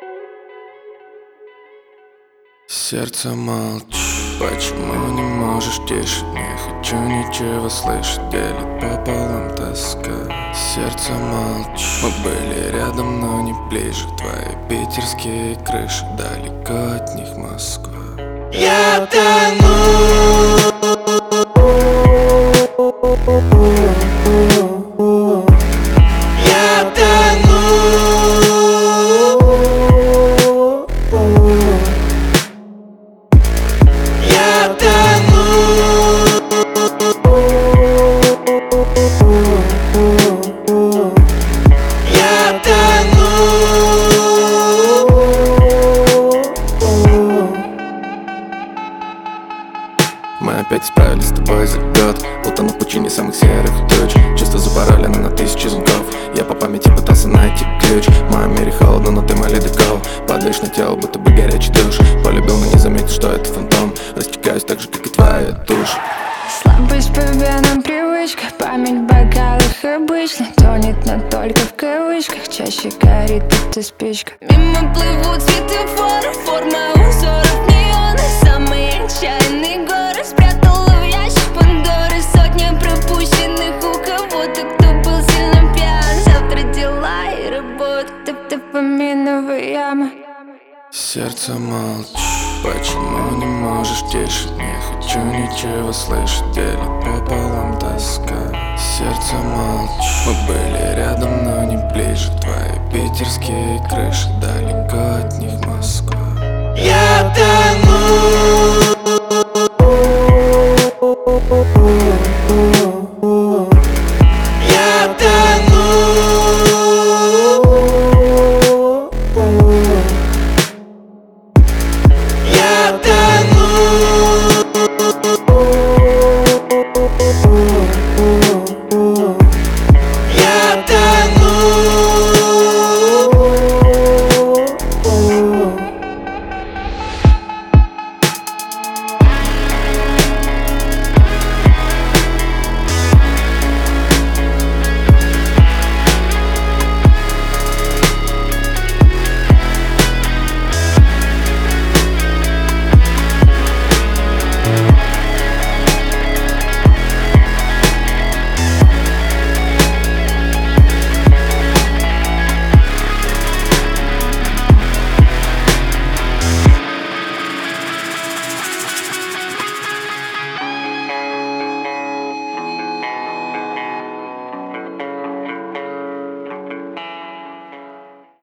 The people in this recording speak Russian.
Сердце молчит, почему не можешь тише? Не хочу ничего слышать, делит пополам тоска. Сердце молчит, мы были рядом, но не ближе. Твои питерские крыши, далеко от них Москва. Я тону. Я тону. Я тону. Я тону. Мы опять справились с тобой за год, утонув в пучине самых серых туч. Чувства запаралено на тысячи звонков. Я по памяти пытался найти ключ. В моем мире холодно, но ты мой ледокол. Падаешь на тело, будто бы горячий душ. Полюбил, но не заметил, что это фантом. Растекаюсь так же, как и твоя душа. Слабость по венам, привычка. Память в бокалах обычно тонет, но только в кавычках. Чаще горит эта спичка. Мимо плывут светофоры, форма узоров неона. Самые отчаянные горы спрятала в ящик Пандоры. Сотня пропущенных у кого-то, кто был сильно пьян. Завтра дела и работа, допаминовая яма. Сердце молчит, почему не можешь тише? Не хочу ничего слышать, делит пополам тоска. Сердце молчит, мы были рядом, но не ближе. Твои питерские крыши, далеко от них Москва. Я